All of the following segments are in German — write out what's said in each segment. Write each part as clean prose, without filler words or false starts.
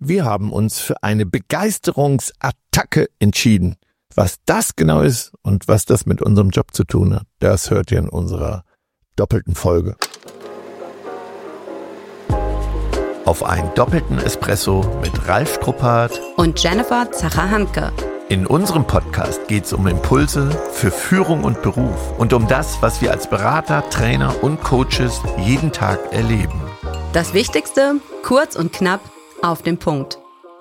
Wir haben uns für eine Begeisterungsattacke entschieden. Was das genau ist und was das mit unserem Job zu tun hat, das hört ihr in unserer doppelten Folge. Auf einen doppelten Espresso mit Ralf Struppart und Jennifer Zacher-Handke. In unserem Podcast geht es um Impulse für Führung und Beruf und um das, was wir als Berater, Trainer und Coaches jeden Tag erleben. Das Wichtigste, kurz und knapp, auf den Punkt.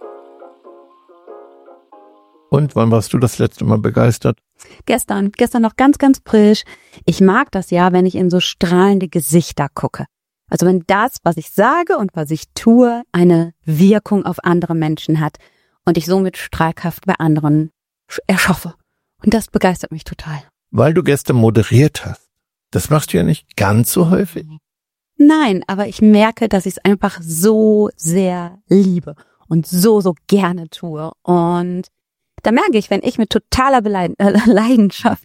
Und wann warst du das letzte Mal begeistert? Gestern noch ganz, ganz frisch. Ich mag das ja, wenn ich in so strahlende Gesichter gucke. Also wenn das, was ich sage und was ich tue, eine Wirkung auf andere Menschen hat und ich somit Strahlkraft bei anderen erschaffe. Und das begeistert mich total. Weil du gestern moderiert hast. Das machst du ja nicht ganz so häufig. Nein, aber ich merke, dass ich es einfach so sehr liebe und so gerne tue. Und da merke ich, wenn ich mit totaler Leidenschaft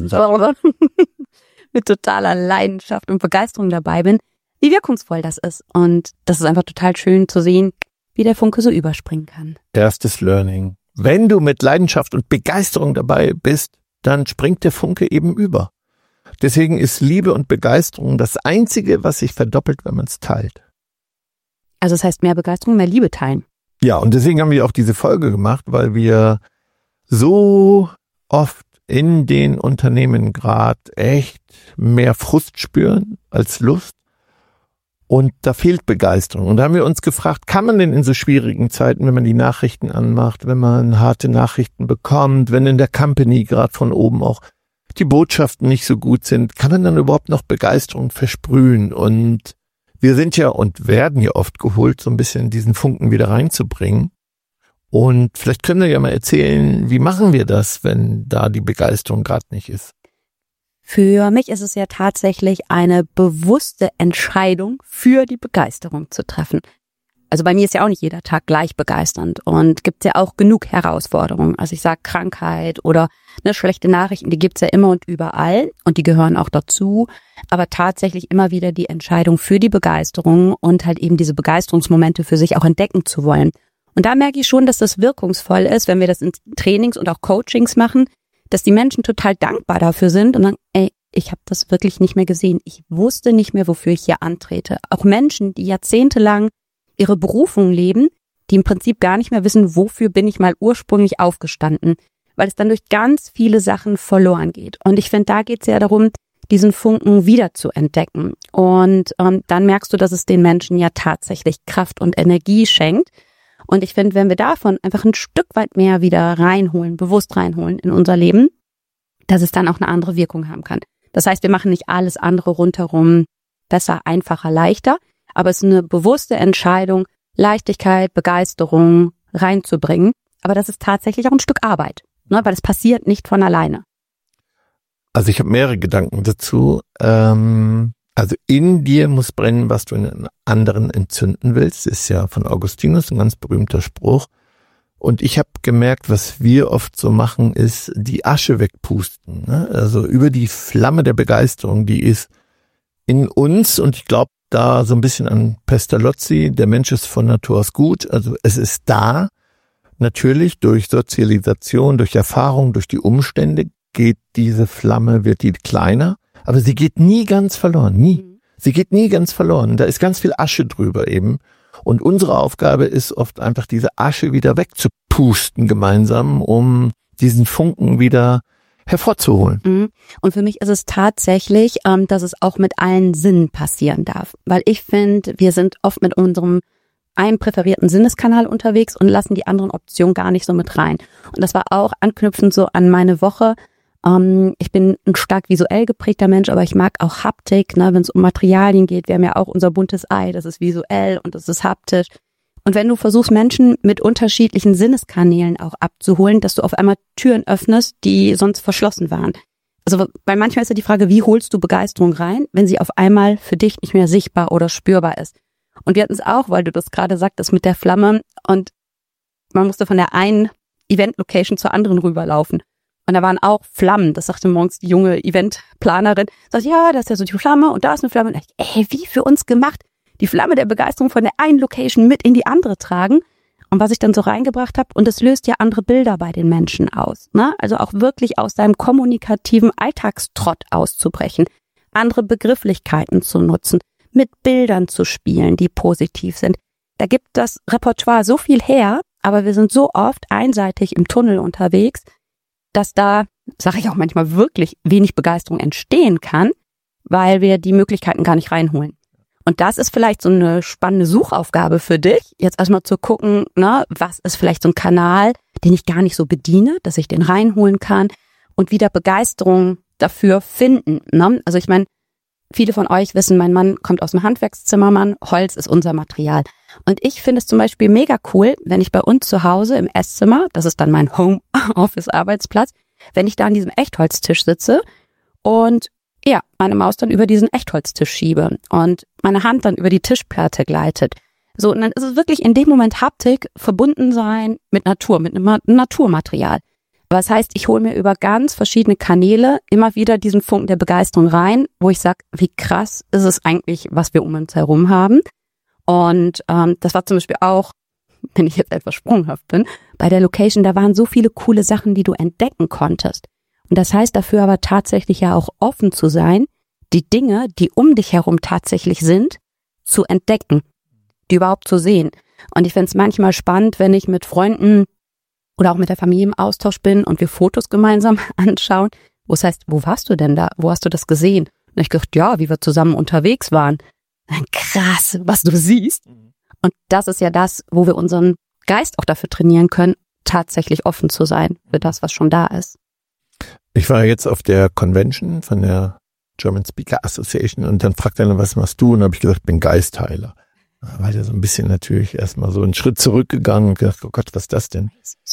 mit totaler Leidenschaft und Begeisterung dabei bin, wie wirkungsvoll das ist. Und das ist einfach total schön zu sehen, wie der Funke so überspringen kann. Erstes Learning. Wenn du mit Leidenschaft und Begeisterung dabei bist, dann springt der Funke eben über. Deswegen ist Liebe und Begeisterung das Einzige, was sich verdoppelt, wenn man es teilt. Also das heißt mehr Begeisterung, mehr Liebe teilen. Ja, und deswegen haben wir auch diese Folge gemacht, weil wir so oft in den Unternehmen gerade echt mehr Frust spüren als Lust. Und da fehlt Begeisterung. Und da haben wir uns gefragt, kann man denn in so schwierigen Zeiten, wenn man die Nachrichten anmacht, wenn man harte Nachrichten bekommt, wenn in der Company gerade von oben auch die Botschaften nicht so gut sind, kann man dann überhaupt noch Begeisterung versprühen? Und wir sind ja und werden ja oft geholt, so ein bisschen diesen Funken wieder reinzubringen. Und vielleicht können wir ja mal erzählen, wie machen wir das, wenn da die Begeisterung gerade nicht ist? Für mich ist es ja tatsächlich eine bewusste Entscheidung, für die Begeisterung zu treffen. Also bei mir ist ja auch nicht jeder Tag gleich begeisternd und gibt ja auch genug Herausforderungen. Also ich sage Krankheit oder schlechte Nachrichten, die gibt's ja immer und überall und die gehören auch dazu. Aber tatsächlich immer wieder die Entscheidung für die Begeisterung und halt eben diese Begeisterungsmomente für sich auch entdecken zu wollen. Und da merke ich schon, dass das wirkungsvoll ist, wenn wir das in Trainings und auch Coachings machen, dass die Menschen total dankbar dafür sind und sagen, ich habe das wirklich nicht mehr gesehen. Ich wusste nicht mehr, wofür ich hier antrete. Auch Menschen, die jahrzehntelang ihre Berufung leben, die im Prinzip gar nicht mehr wissen, wofür bin ich mal ursprünglich aufgestanden, weil es dann durch ganz viele Sachen verloren geht. Und ich finde, da geht es ja darum, diesen Funken wieder zu entdecken. Und dann merkst du, dass es den Menschen ja tatsächlich Kraft und Energie schenkt. Und ich finde, wenn wir davon einfach ein Stück weit mehr wieder reinholen, bewusst reinholen in unser Leben, dass es dann auch eine andere Wirkung haben kann. Das heißt, wir machen nicht alles andere rundherum besser, einfacher, leichter, aber es ist eine bewusste Entscheidung, Leichtigkeit, Begeisterung reinzubringen. Aber das ist tatsächlich auch ein Stück Arbeit, weil das passiert nicht von alleine. Also ich habe mehrere Gedanken dazu. Also in dir muss brennen, was du in anderen entzünden willst. Das ist ja von Augustinus ein ganz berühmter Spruch. Und ich habe gemerkt, was wir oft so machen, ist die Asche wegpusten. Also über die Flamme der Begeisterung, die ist in uns. Und ich glaube da so ein bisschen an Pestalozzi, der Mensch ist von Natur aus gut. Also es ist da. Natürlich durch Sozialisation, durch Erfahrung, durch die Umstände geht diese Flamme, wird die kleiner. Aber sie geht nie ganz verloren, nie. Sie geht nie ganz verloren. Da ist ganz viel Asche drüber eben. Und unsere Aufgabe ist oft einfach, diese Asche wieder wegzupusten gemeinsam, um diesen Funken wieder hervorzuholen. Und für mich ist es tatsächlich, dass es auch mit allen Sinnen passieren darf. Weil ich finde, wir sind oft mit unserem einem präferierten Sinneskanal unterwegs und lassen die anderen Optionen gar nicht so mit rein. Und das war auch anknüpfend so an meine Woche. Ich bin ein stark visuell geprägter Mensch, aber ich mag auch Haptik, wenn es um Materialien geht. Wir haben ja auch unser buntes Ei, das ist visuell und das ist haptisch. Und wenn du versuchst, Menschen mit unterschiedlichen Sinneskanälen auch abzuholen, dass du auf einmal Türen öffnest, die sonst verschlossen waren. Also, weil manchmal ist ja die Frage, wie holst du Begeisterung rein, wenn sie auf einmal für dich nicht mehr sichtbar oder spürbar ist. Und wir hatten es auch, weil du das gerade sagtest mit der Flamme und man musste von der einen Event-Location zur anderen rüberlaufen. Und da waren auch Flammen, das sagte morgens die junge Eventplanerin, sagt, ja, da ist ja so die Flamme und da ist eine Flamme. Und ich, wie für uns gemacht, die Flamme der Begeisterung von der einen Location mit in die andere tragen. und was ich dann so reingebracht habe. Und es löst ja andere Bilder bei den Menschen aus. Ne? Also auch wirklich aus deinem kommunikativen Alltagstrott auszubrechen, andere Begrifflichkeiten zu nutzen, mit Bildern zu spielen, die positiv sind. Da gibt das Repertoire so viel her, aber wir sind so oft einseitig im Tunnel unterwegs, dass da, sage ich auch manchmal, wirklich wenig Begeisterung entstehen kann, weil wir die Möglichkeiten gar nicht reinholen. Und das ist vielleicht so eine spannende Suchaufgabe für dich, jetzt erstmal zu gucken, ne, was ist vielleicht so ein Kanal, den ich gar nicht so bediene, dass ich den reinholen kann und wieder Begeisterung dafür finden. Ne? Also ich meine, viele von euch wissen, mein Mann kommt aus dem Handwerkszimmermann, Holz ist unser Material. Und ich finde es zum Beispiel mega cool, wenn ich bei uns zu Hause im Esszimmer, das ist dann mein Home-Office-Arbeitsplatz, wenn ich da an diesem Echtholztisch sitze und ja, meine Maus dann über diesen Echtholztisch schiebe und meine Hand dann über die Tischplatte gleitet. So, und dann ist es wirklich in dem Moment Haptik, verbunden sein mit Natur, mit einem Naturmaterial. Aber das heißt, ich hole mir über ganz verschiedene Kanäle immer wieder diesen Funken der Begeisterung rein, wo ich sage, wie krass ist es eigentlich, was wir um uns herum haben. Und das war zum Beispiel auch, wenn ich jetzt etwas sprunghaft bin, bei der Location, da waren so viele coole Sachen, die du entdecken konntest. Und das heißt dafür aber tatsächlich ja auch offen zu sein, die Dinge, die um dich herum tatsächlich sind, zu entdecken, die überhaupt zu sehen. Und ich finde es manchmal spannend, wenn ich mit Freunden oder auch mit der Familie im Austausch bin und wir Fotos gemeinsam anschauen, wo es heißt, wo warst du denn da? Wo hast du das gesehen? Und ich dachte, ja, wie wir zusammen unterwegs waren. Krass, was du siehst. Und das ist ja das, wo wir unseren Geist auch dafür trainieren können, tatsächlich offen zu sein für das, was schon da ist. Ich war jetzt auf der Convention von der German Speaker Association und dann fragt einer, was machst du? Und habe ich gesagt, ich bin Geistheiler. Da war der so ein bisschen natürlich erstmal so einen Schritt zurückgegangen und gedacht, oh Gott, was ist das denn?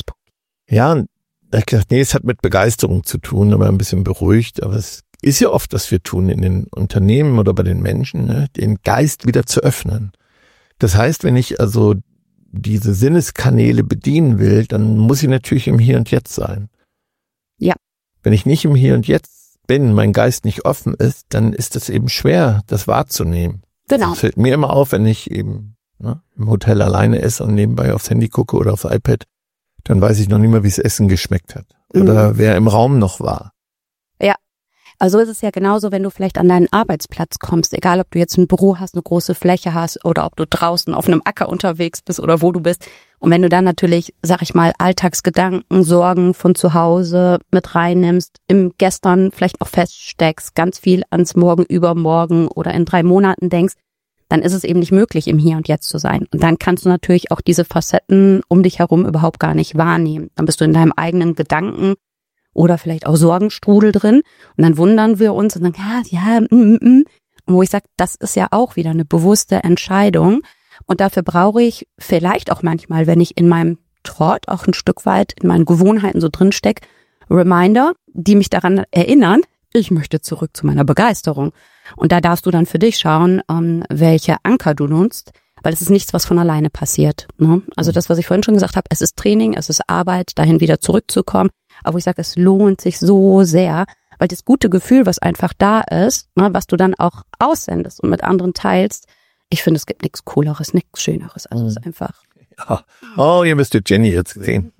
Ja, und da habe ich gedacht, nee, es hat mit Begeisterung zu tun, aber ein bisschen beruhigt. Aber es ist ja oft, was wir tun in den Unternehmen oder bei den Menschen, ne, den Geist wieder zu öffnen. Das heißt, wenn ich also diese Sinneskanäle bedienen will, dann muss ich natürlich im Hier und Jetzt sein. Ja. Wenn ich nicht im Hier und Jetzt bin, mein Geist nicht offen ist, dann ist es eben schwer, das wahrzunehmen. Genau. Das fällt mir immer auf, wenn ich eben im Hotel alleine esse und nebenbei aufs Handy gucke oder aufs iPad, dann weiß ich noch nicht mehr, wie das Essen geschmeckt hat. Oder wer im Raum noch war. Ja. Also ist es ja genauso, wenn du vielleicht an deinen Arbeitsplatz kommst, egal ob du jetzt ein Büro hast, eine große Fläche hast oder ob du draußen auf einem Acker unterwegs bist oder wo du bist. Und wenn du dann natürlich, sag ich mal, Alltagsgedanken, Sorgen von zu Hause mit reinnimmst, im Gestern vielleicht auch feststeckst, ganz viel ans Morgen, übermorgen oder in 3 Monaten denkst, dann ist es eben nicht möglich, im Hier und Jetzt zu sein. Und dann kannst du natürlich auch diese Facetten um dich herum überhaupt gar nicht wahrnehmen. Dann bist du in deinem eigenen Gedanken oder vielleicht auch Sorgenstrudel drin. Und dann wundern wir uns und sagen, Und wo ich sage, das ist ja auch wieder eine bewusste Entscheidung. Und dafür brauche ich vielleicht auch manchmal, wenn ich in meinem Trott auch ein Stück weit in meinen Gewohnheiten so drin stecke, Reminder, die mich daran erinnern, ich möchte zurück zu meiner Begeisterung. Und da darfst du dann für dich schauen, welche Anker du nutzt, weil es ist nichts, was von alleine passiert. Ne? Also das, was ich vorhin schon gesagt habe, es ist Training, es ist Arbeit, dahin wieder zurückzukommen. Aber ich sage, es lohnt sich so sehr, weil das gute Gefühl, was einfach da ist, ne, was du dann auch aussendest und mit anderen teilst, ich finde, es gibt nichts Cooleres, nichts Schöneres. Also es ist einfach. Ja. Oh, ihr müsstet Jenny jetzt sehen.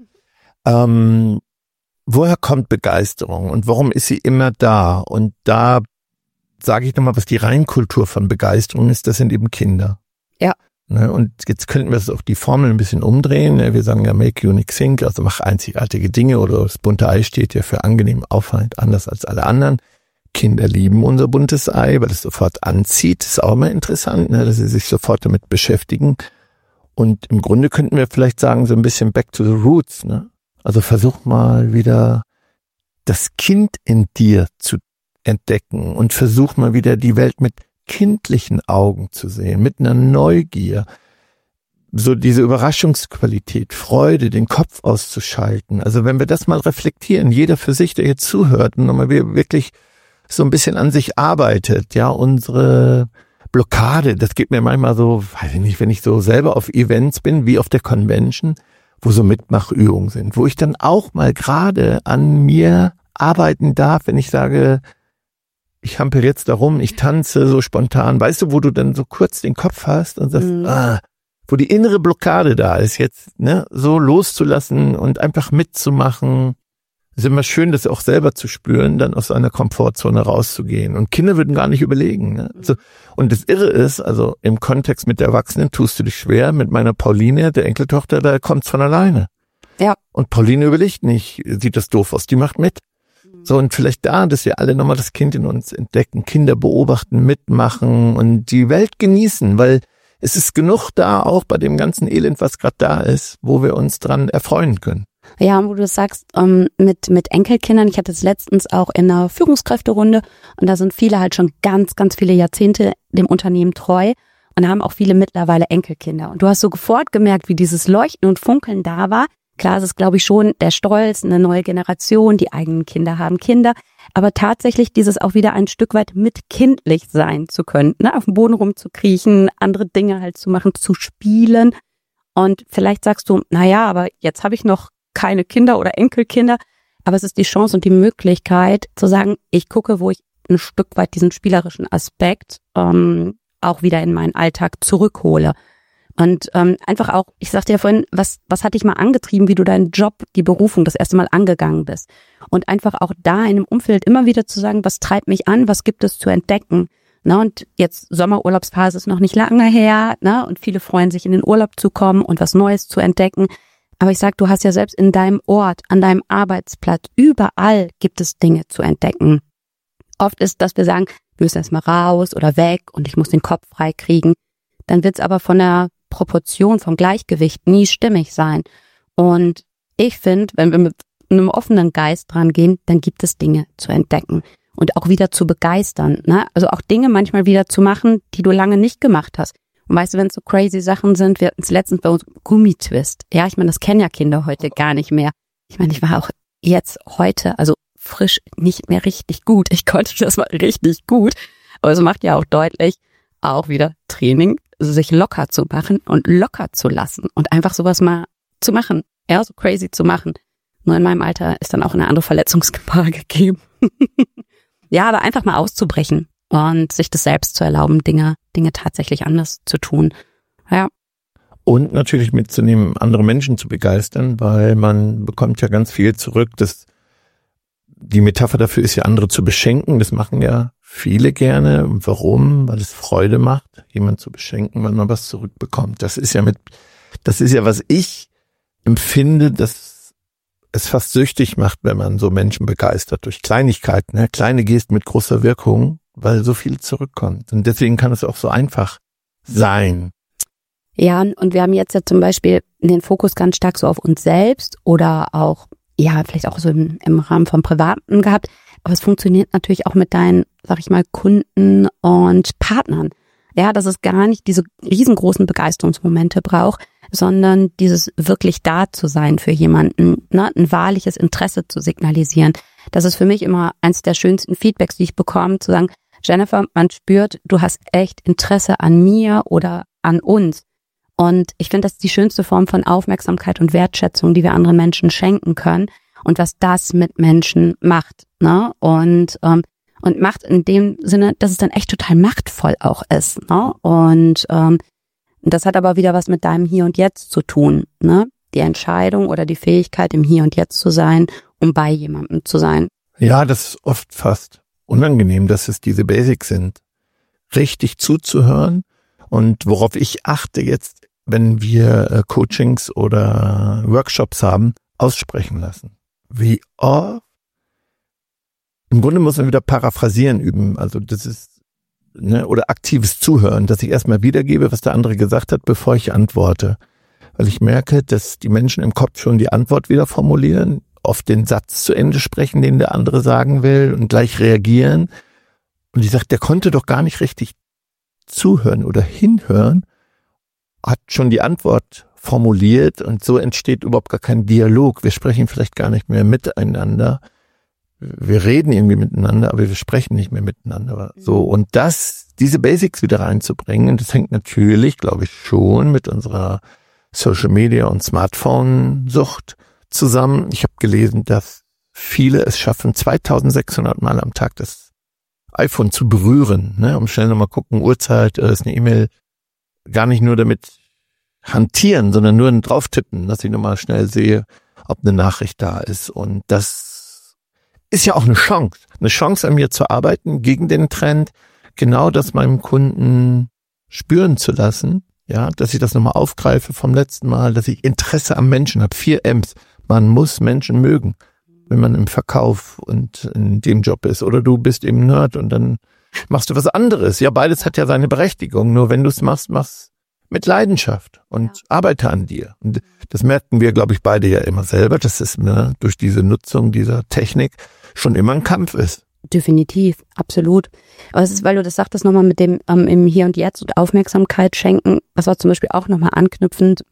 Woher kommt Begeisterung und warum ist sie immer da? Und da sage ich nochmal, was die Reinkultur von Begeisterung ist, das sind eben Kinder. Ja. Ne, und jetzt könnten wir es auf die Formel ein bisschen umdrehen. Ne? Wir sagen ja make unique think, also mach einzigartige Dinge, oder das bunte Ei steht ja für angenehm, auffallend, anders als alle anderen. Kinder lieben unser buntes Ei, weil es sofort anzieht. Das ist auch immer interessant, ne, dass sie sich sofort damit beschäftigen. Und im Grunde könnten wir vielleicht sagen, so ein bisschen back to the roots. Ne? Also versuch mal wieder das Kind in dir zu entdecken und versuch mal wieder die Welt mit kindlichen Augen zu sehen, mit einer Neugier. So diese Überraschungsqualität, Freude, den Kopf auszuschalten. Also wenn wir das mal reflektieren, jeder für sich, der jetzt zuhört und nochmal wirklich so ein bisschen an sich arbeitet, ja, unsere Blockade, das geht mir manchmal so, weiß ich nicht, wenn ich so selber auf Events bin, wie auf der Convention, wo so Mitmachübungen sind, wo ich dann auch mal gerade an mir arbeiten darf, wenn ich sage, ich hampel jetzt darum, ich tanze so spontan, weißt du, wo du dann so kurz den Kopf hast und sagst, wo die innere Blockade da ist, jetzt so loszulassen und einfach mitzumachen. Es ist immer schön, das auch selber zu spüren, dann aus einer Komfortzone rauszugehen. Und Kinder würden gar nicht überlegen. Ne? Also, und das Irre ist, also im Kontext mit der Erwachsenen tust du dich schwer. Mit meiner Pauline, der Enkeltochter, da kommt's von alleine. Ja. Und Pauline überlegt nicht, sieht das doof aus, die macht mit. So, und vielleicht dass wir alle nochmal das Kind in uns entdecken, Kinder beobachten, mitmachen und die Welt genießen, weil es ist genug da, auch bei dem ganzen Elend, was gerade da ist, wo wir uns dran erfreuen können. Ja, wo du sagst, mit Enkelkindern, ich hatte es letztens auch in einer Führungskräfterunde und da sind viele halt schon ganz, ganz viele Jahrzehnte dem Unternehmen treu und haben auch viele mittlerweile Enkelkinder. Und du hast so sofort gemerkt, wie dieses Leuchten und Funkeln da war. Klar, es ist, glaube ich, schon der Stolz, eine neue Generation, die eigenen Kinder haben Kinder, aber tatsächlich dieses auch wieder ein Stück weit mit kindlich sein zu können, ne? Auf dem Boden rumzukriechen, andere Dinge halt zu machen, zu spielen. Und vielleicht sagst du, naja, aber jetzt habe ich noch keine Kinder oder Enkelkinder, aber es ist die Chance und die Möglichkeit zu sagen, ich gucke, wo ich ein Stück weit diesen spielerischen Aspekt auch wieder in meinen Alltag zurückhole. Und einfach auch, ich sagte ja vorhin, was hat dich mal angetrieben, wie du deinen Job, die Berufung das erste Mal angegangen bist. Und einfach auch da in einem Umfeld immer wieder zu sagen, was treibt mich an, was gibt es zu entdecken. Na, und jetzt Sommerurlaubsphase ist noch nicht lange her, ne? Und viele freuen sich, in den Urlaub zu kommen und was Neues zu entdecken. Aber ich sag, du hast ja selbst in deinem Ort, an deinem Arbeitsplatz, überall gibt es Dinge zu entdecken. Oft ist, dass wir sagen, wir müssen erst mal raus oder weg und ich muss den Kopf frei kriegen. Dann wird's aber von der Proportion, vom Gleichgewicht nie stimmig sein. Und ich finde, wenn wir mit einem offenen Geist dran gehen, dann gibt es Dinge zu entdecken und auch wieder zu begeistern. Ne? Also auch Dinge manchmal wieder zu machen, die du lange nicht gemacht hast. Und weißt du, wenn es so crazy Sachen sind, wir hatten es letztens bei uns Gummitwist. Ja, ich meine, das kennen ja Kinder heute gar nicht mehr. Ich meine, ich war auch jetzt heute, also frisch, nicht mehr richtig gut. Ich konnte das mal richtig gut. Aber es macht ja auch deutlich, auch wieder Training, sich locker zu machen und locker zu lassen und einfach sowas mal zu machen. Ja, so crazy zu machen. Nur in meinem Alter ist dann auch eine andere Verletzungsgefahr gegeben. Ja, aber einfach mal auszubrechen und sich das selbst zu erlauben, Dinge tatsächlich anders zu tun. Ja. Und natürlich mitzunehmen, andere Menschen zu begeistern, weil man bekommt ja ganz viel zurück. Die Metapher dafür ist ja, andere zu beschenken. Das machen ja viele gerne. Und warum? Weil es Freude macht, jemanden zu beschenken, weil man was zurückbekommt. Das ist ja, was ich empfinde, dass es fast süchtig macht, wenn man so Menschen begeistert durch Kleinigkeiten, ne? Kleine Gesten mit großer Wirkung, weil so viel zurückkommt. Und deswegen kann es auch so einfach sein. Ja, und wir haben jetzt ja zum Beispiel den Fokus ganz stark so auf uns selbst oder auch, ja, vielleicht auch so im Rahmen vom Privaten gehabt. Aber es funktioniert natürlich auch mit deinen, sag ich mal, Kunden und Partnern. Ja, dass es gar nicht diese riesengroßen Begeisterungsmomente braucht, sondern dieses wirklich da zu sein für jemanden, ne, ein wahrliches Interesse zu signalisieren. Das ist für mich immer eins der schönsten Feedbacks, die ich bekomme, zu sagen, Jennifer, man spürt, du hast echt Interesse an mir oder an uns. Und ich finde, das ist die schönste Form von Aufmerksamkeit und Wertschätzung, die wir anderen Menschen schenken können und was das mit Menschen macht, ne? Und macht in dem Sinne, dass es dann echt total machtvoll auch ist, ne? Und das hat aber wieder was mit deinem Hier und Jetzt zu tun, ne? Die Entscheidung oder die Fähigkeit, im Hier und Jetzt zu sein, um bei jemandem zu sein. Ja, das ist oft fast unangenehm, dass es diese Basics sind. Richtig zuzuhören und worauf ich achte jetzt, wenn wir Coachings oder Workshops haben, aussprechen lassen. Wie oft? Im Grunde muss man wieder paraphrasieren üben. Also das ist, ne, oder aktives Zuhören, dass ich erstmal wiedergebe, was der andere gesagt hat, bevor ich antworte. Weil ich merke, dass die Menschen im Kopf schon die Antwort wieder formulieren, oft den Satz zu Ende sprechen, den der andere sagen will und gleich reagieren. Und ich sage, der konnte doch gar nicht richtig zuhören oder hinhören, hat schon die Antwort formuliert und so entsteht überhaupt gar kein Dialog. Wir sprechen vielleicht gar nicht mehr miteinander. Wir reden irgendwie miteinander, aber wir sprechen nicht mehr miteinander. So, und diese Basics wieder reinzubringen, das hängt natürlich, glaube ich, schon mit unserer Social Media und Smartphone-Sucht zusammen. Ich habe gelesen, dass viele es schaffen, 2600 Mal am Tag das iPhone zu berühren, ne, um schnell nochmal gucken, Uhrzeit, ist eine E-Mail, gar nicht nur damit hantieren, sondern nur drauf tippen, dass ich nochmal schnell sehe, ob eine Nachricht da ist. Und das ist ja auch eine Chance an mir zu arbeiten gegen den Trend, genau das meinem Kunden spüren zu lassen, ja, dass ich das nochmal aufgreife vom letzten Mal, dass ich Interesse am Menschen habe. 4 M's. Man muss Menschen mögen, wenn man im Verkauf und in dem Job ist. Oder du bist eben Nerd und dann machst du was anderes. Ja, beides hat ja seine Berechtigung. Nur wenn du es machst mit Leidenschaft und arbeite an dir. Und das merken wir, glaube ich, beide ja immer selber, dass es durch diese Nutzung dieser Technik schon immer ein Kampf ist. Definitiv, absolut. Aber es ist, weil du das sagtest, nochmal mit dem im Hier und Jetzt und Aufmerksamkeit schenken. Das war zum Beispiel auch nochmal anknüpfend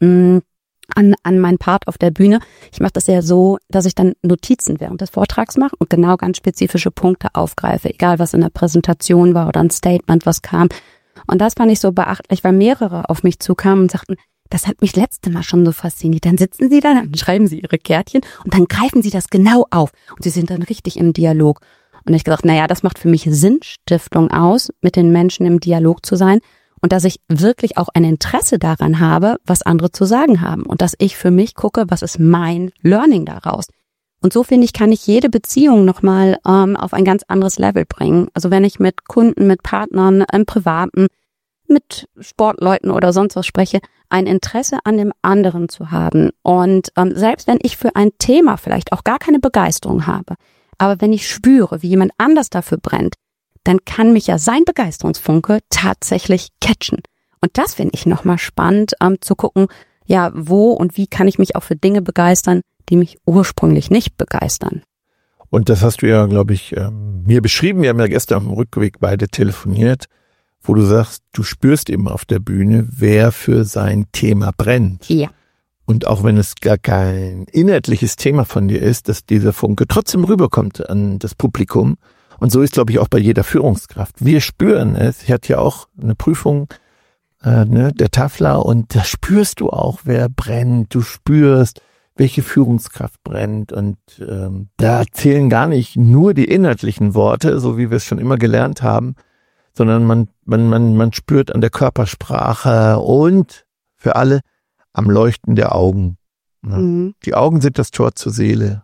an meinen Part auf der Bühne. Ich mache das ja so, dass ich dann Notizen während des Vortrags mache und genau ganz spezifische Punkte aufgreife, egal was in der Präsentation war oder ein Statement, was kam. Und das fand ich so beachtlich, weil mehrere auf mich zukamen und sagten, das hat mich letzte Mal schon so fasziniert. Dann sitzen sie da, dann schreiben sie ihre Kärtchen und dann greifen sie das genau auf und sie sind dann richtig im Dialog. Und ich gesagt, naja, das macht für mich Sinnstiftung aus, mit den Menschen im Dialog zu sein und dass ich wirklich auch ein Interesse daran habe, was andere zu sagen haben und dass ich für mich gucke, was ist mein Learning daraus. Und so, finde ich, kann ich jede Beziehung nochmal auf ein ganz anderes Level bringen. Also wenn ich mit Kunden, mit Partnern, im Privaten, mit Sportleuten oder sonst was spreche, ein Interesse an dem anderen zu haben. Und selbst wenn ich für ein Thema vielleicht auch gar keine Begeisterung habe, aber wenn ich spüre, wie jemand anders dafür brennt, dann kann mich ja sein Begeisterungsfunke tatsächlich catchen. Und das finde ich nochmal spannend, zu gucken, ja, wo und wie kann ich mich auch für Dinge begeistern, die mich ursprünglich nicht begeistern. Und das hast du ja, glaube ich, mir beschrieben. Wir haben ja gestern auf dem Rückweg beide telefoniert, wo du sagst, du spürst eben auf der Bühne, wer für sein Thema brennt. Ja. Und auch wenn es gar kein inhaltliches Thema von dir ist, dass dieser Funke trotzdem rüberkommt an das Publikum. Und so ist, glaube ich, auch bei jeder Führungskraft. Wir spüren es. Ich hatte ja auch eine Prüfung der Tafler und da spürst du auch, wer brennt. Du spürst, welche Führungskraft brennt. Und da zählen gar nicht nur die inhaltlichen Worte, so wie wir es schon immer gelernt haben, sondern man spürt an der Körpersprache und für alle am Leuchten der Augen. Mhm. Die Augen sind das Tor zur Seele.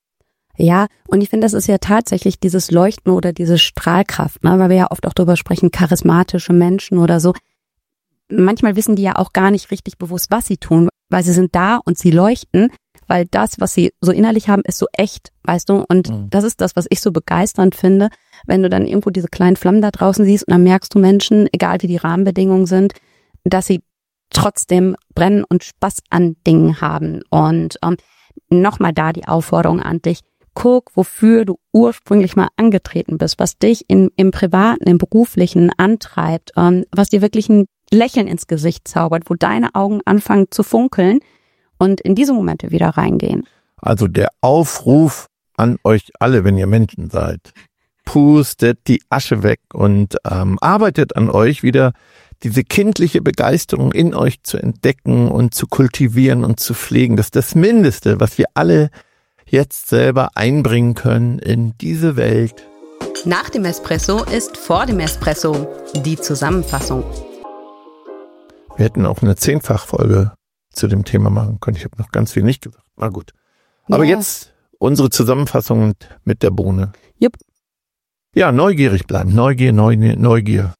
Ja, und ich finde, das ist ja tatsächlich dieses Leuchten oder diese Strahlkraft, ne? Weil wir ja oft auch darüber sprechen, charismatische Menschen oder so. Manchmal wissen die ja auch gar nicht richtig bewusst, was sie tun, weil sie sind da und sie leuchten, weil das, was sie so innerlich haben, ist so echt, weißt du? Und das ist das, was ich so begeisternd finde, wenn du dann irgendwo diese kleinen Flammen da draußen siehst und dann merkst du Menschen, egal wie die Rahmenbedingungen sind, dass sie trotzdem brennen und Spaß an Dingen haben. Und nochmal da die Aufforderung an dich, guck, wofür du ursprünglich mal angetreten bist, was dich im Privaten, im Beruflichen antreibt, was dir wirklich ein Lächeln ins Gesicht zaubert, wo deine Augen anfangen zu funkeln und in diese Momente wieder reingehen. Also der Aufruf an euch alle, wenn ihr Menschen seid, pustet die Asche weg und arbeitet an euch wieder, diese kindliche Begeisterung in euch zu entdecken und zu kultivieren und zu pflegen. Das ist das Mindeste, was wir alle jetzt selber einbringen können in diese Welt. Nach dem Espresso ist vor dem Espresso die Zusammenfassung. Wir hätten auch eine 10-fach-Folge zu dem Thema machen können. Ich habe noch ganz viel nicht gesagt. Na gut. Aber jetzt unsere Zusammenfassung mit der Bohne. Jupp. Ja, neugierig bleiben. Neugier.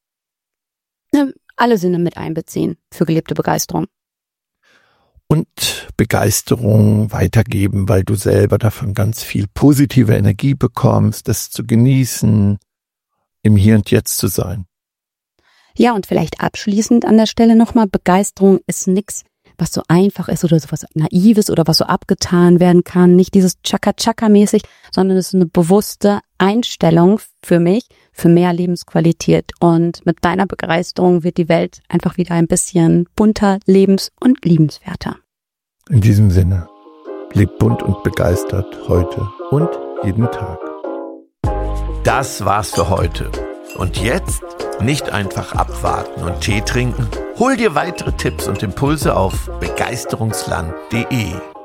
Alle Sinne mit einbeziehen für gelebte Begeisterung. Und Begeisterung weitergeben, weil du selber davon ganz viel positive Energie bekommst, das zu genießen, im Hier und Jetzt zu sein. Ja, und vielleicht abschließend an der Stelle nochmal, Begeisterung ist nix, was so einfach ist oder so was Naives oder was so abgetan werden kann. Nicht dieses Chaka-Chaka-mäßig, sondern es ist eine bewusste Einstellung für mich, für mehr Lebensqualität. Und mit deiner Begeisterung wird die Welt einfach wieder ein bisschen bunter, lebens- und liebenswerter. In diesem Sinne, lebt bunt und begeistert heute und jeden Tag. Das war's für heute. Und jetzt nicht einfach abwarten und Tee trinken. Hol dir weitere Tipps und Impulse auf begeisterungsland.de.